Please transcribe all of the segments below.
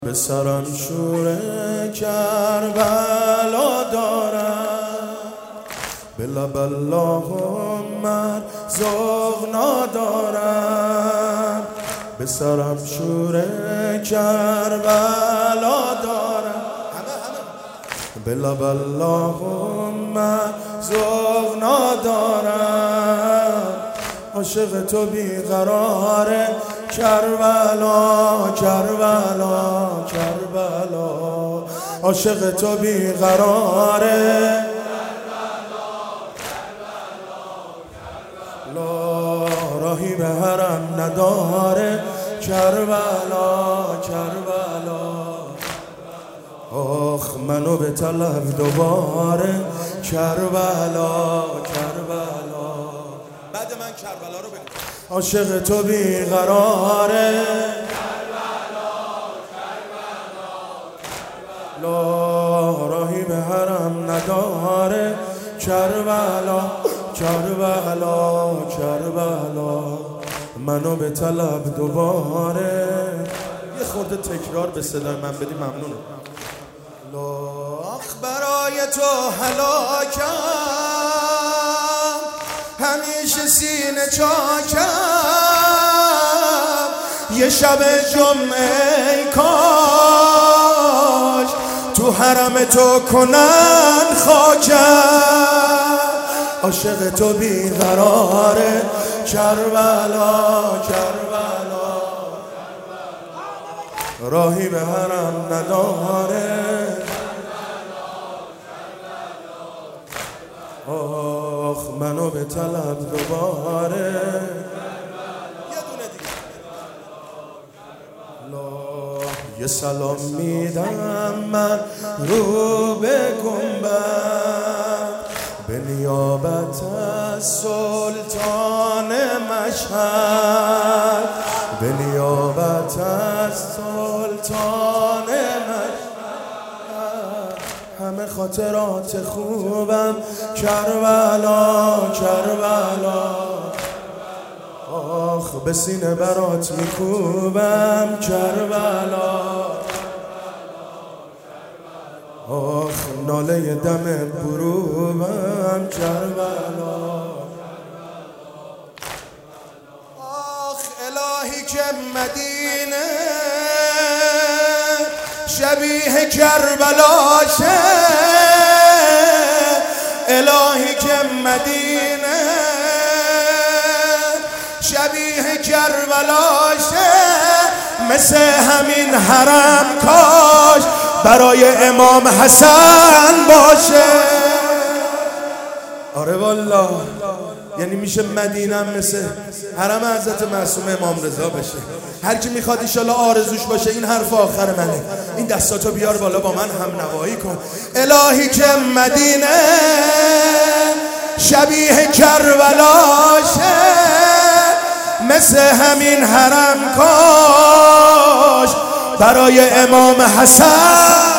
به سرم شور کربلا دارم، به لب اللهم مرزق ندارم. به سرم شور کربلا دارم، به لب اللهم مرزق ندارم. عاشق تو بیقراره کربلا کربلا کربلا، عاشق تو بیقراره لا راهی به حرم نداره کربلا کربلا. آخ منو به طلب دوباره کربلا کربلا. بعد من کربلا رو بگو. عاشق تو بیقراره لا راهی به حرم نداره کربلا کربلا کربلا. منو به طلب دوباره. یه خورده تکرار به صدای من بدی ممنونم. لاخ برای تو هلاکم، همیشه سینه چاکم. یه شب جمعه کاش تو حرم تو کنن خاکم. عاشق تو بیقراره کربلا کربلا، راهی به حرم نداره. آخ منو به طلب دوباره. یه دونه دیگه. یه سلام میدم من رو به گنبد، به نیابت از سلطان مشهد، به نیابت از سلطان مشهد. همه خاطرات خوبم کربلا کربلا. آخ به سینه برات میکوبم کربلا. آخ ناله دم بروبم کربلا. آخ الهی که مدینه شبیه کربلاشه، الهی که مدینه شبیه کربلاشه. مثل همین حرم کاش برای امام حسن باشه. آره والله، یعنی میشه مدینه مثل حرم حضرت معصوم امام رضا بشه. هر کی میخواد انشالله آرزوش باشه. این حرف آخر منه. این دستاتو بیار بالا با من هم نوایی کن. الهی که مدینه شبیه کربلاشه، مثل همین حرم کاش برای امام حسن.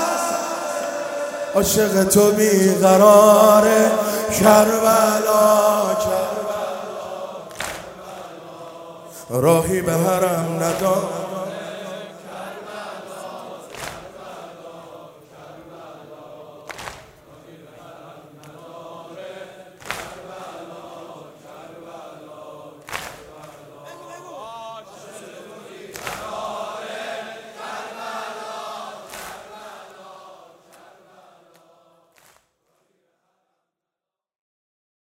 عاشق تو بیقراره کربلا کربلا، راهی به حرم نداره.